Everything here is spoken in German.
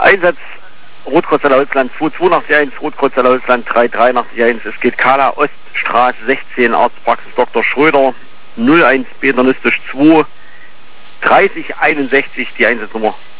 Einsatz Rotkreuz Holzland 2281, Rotkreuz Holzland 38381. Es geht Kala Oststraße 16, Arztpraxis Dr. Schröder 01 Peternistisch 2 3061, die Einsatznummer.